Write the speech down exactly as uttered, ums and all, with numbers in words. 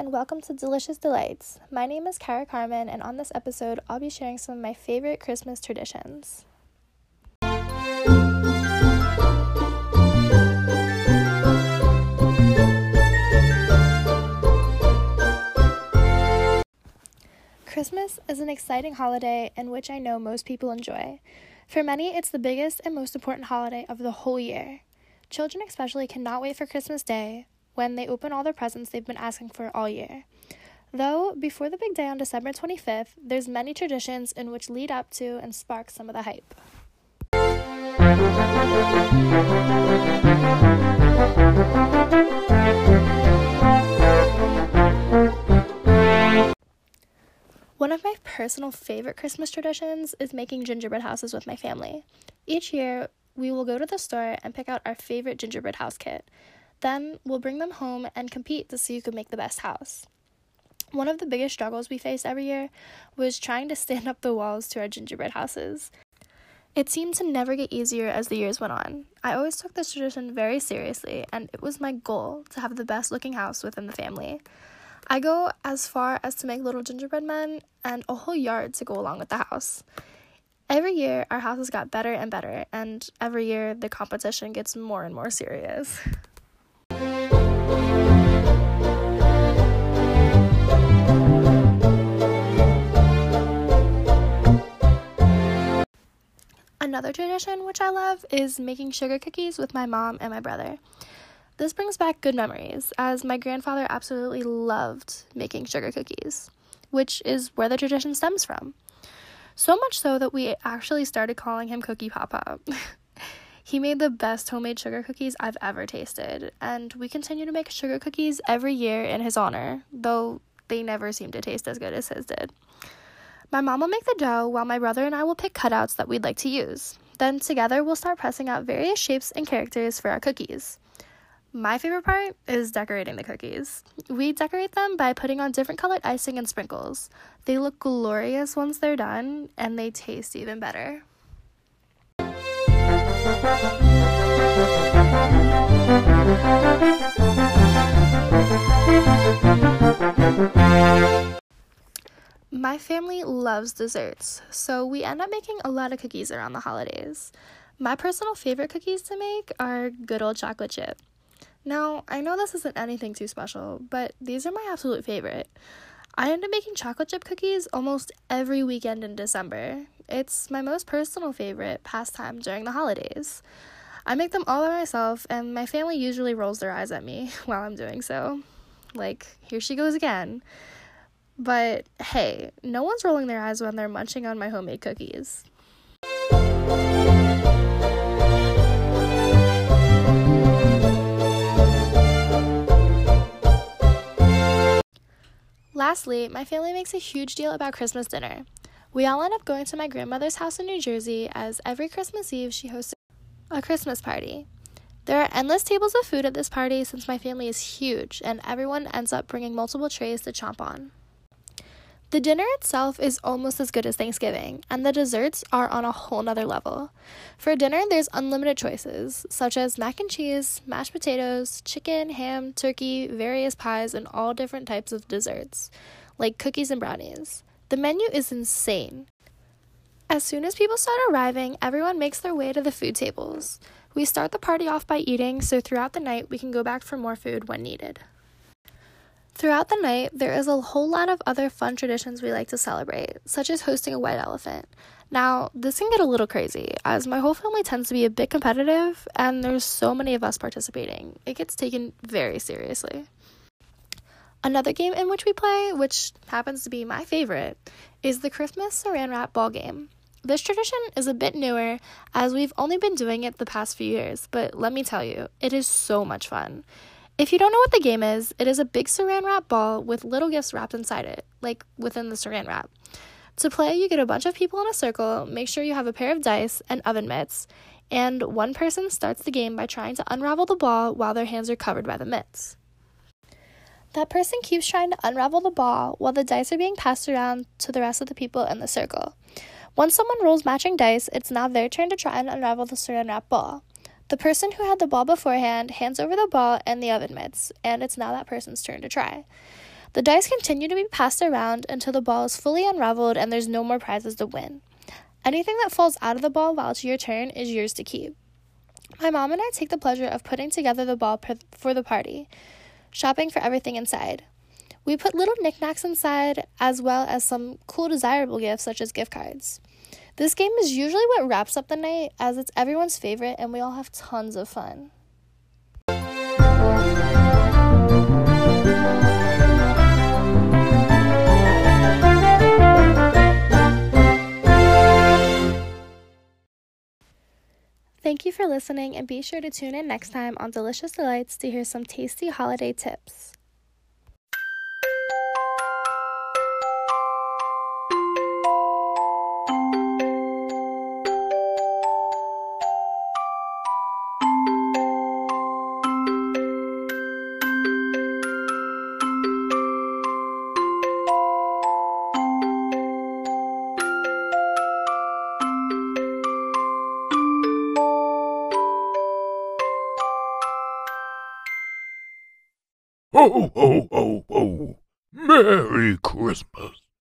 and welcome to Delicious Delights. My name is Kara Carmen, and on this episode, I'll be sharing some of my favorite Christmas traditions. Christmas is an exciting holiday in which I know most people enjoy. For many, it's the biggest and most important holiday of the whole year. Children especially cannot wait for Christmas Day, when they open all the presents they've been asking for all year. Though, before the big day on December twenty-fifth, there's many traditions in which lead up to and spark some of the hype. One of my personal favorite Christmas traditions is making gingerbread houses with my family. Each year, we will go to the store and pick out our favorite gingerbread house kit. Then, we'll bring them home and compete to see who can make the best house. One of the biggest struggles we faced every year was trying to stand up the walls to our gingerbread houses. It seemed to never get easier as the years went on. I always took this tradition very seriously, and it was my goal to have the best looking house within the family. I go as far as to make little gingerbread men and a whole yard to go along with the house. Every year, our houses got better and better, and every year, the competition gets more and more serious. Another tradition which I love is making sugar cookies with my mom and my brother. This brings back good memories, as my grandfather absolutely loved making sugar cookies, which is where the tradition stems from. So much so that we actually started calling him Cookie Papa. He made the best homemade sugar cookies I've ever tasted, and we continue to make sugar cookies every year in his honor, though they never seem to taste as good as his did. My mom will make the dough while my brother and I will pick cutouts that we'd like to use. Then together we'll start pressing out various shapes and characters for our cookies. My favorite part is decorating the cookies. We decorate them by putting on different colored icing and sprinkles. They look glorious once they're done, and they taste even better. My family loves desserts, so we end up making a lot of cookies around the holidays. My personal favorite cookies to make are good old chocolate chip. Now, I know this isn't anything too special, but these are my absolute favorite. I end up making chocolate chip cookies almost every weekend in December. It's my most personal favorite pastime during the holidays. I make them all by myself, and my family usually rolls their eyes at me while I'm doing so. Like, here she goes again. But hey, no one's rolling their eyes when they're munching on my homemade cookies. Lastly, my family makes a huge deal about Christmas dinner. We all end up going to my grandmother's house in New Jersey, as every Christmas Eve she hosts a Christmas party. There are endless tables of food at this party since my family is huge, and everyone ends up bringing multiple trays to chomp on. The dinner itself is almost as good as Thanksgiving, and the desserts are on a whole nother level. For dinner, there's unlimited choices, such as mac and cheese, mashed potatoes, chicken, ham, turkey, various pies, and all different types of desserts, like cookies and brownies. The menu is insane. As soon as people start arriving, everyone makes their way to the food tables. We start the party off by eating, so throughout the night, we can go back for more food when needed. Throughout the night, there is a whole lot of other fun traditions we like to celebrate, such as hosting a white elephant. Now, this can get a little crazy, as my whole family tends to be a bit competitive, and there's so many of us participating. It gets taken very seriously. Another game in which we play, which happens to be my favorite, is the Christmas Saran Wrap ball game. This tradition is a bit newer, as we've only been doing it the past few years, but let me tell you, it is so much fun. If you don't know what the game is, it is a big saran wrap ball with little gifts wrapped inside it, like within the saran wrap. To play, you get a bunch of people in a circle, make sure you have a pair of dice and oven mitts, and one person starts the game by trying to unravel the ball while their hands are covered by the mitts. That person keeps trying to unravel the ball while the dice are being passed around to the rest of the people in the circle. Once someone rolls matching dice, it's now their turn to try and unravel the saran wrap ball. The person who had the ball beforehand hands over the ball and the oven mitts, and it's now that person's turn to try. The dice continue to be passed around until the ball is fully unraveled and there's no more prizes to win. Anything that falls out of the ball while it's your turn is yours to keep. My mom and I take the pleasure of putting together the ball per- for the party, shopping for everything inside. We put little knickknacks inside, as well as some cool desirable gifts such as gift cards. This game is usually what wraps up the night, as it's everyone's favorite and we all have tons of fun. Thank you for listening, and be sure to tune in next time on Delicious Delights to hear some tasty holiday tips. Ho, ho, ho, ho! Merry Christmas!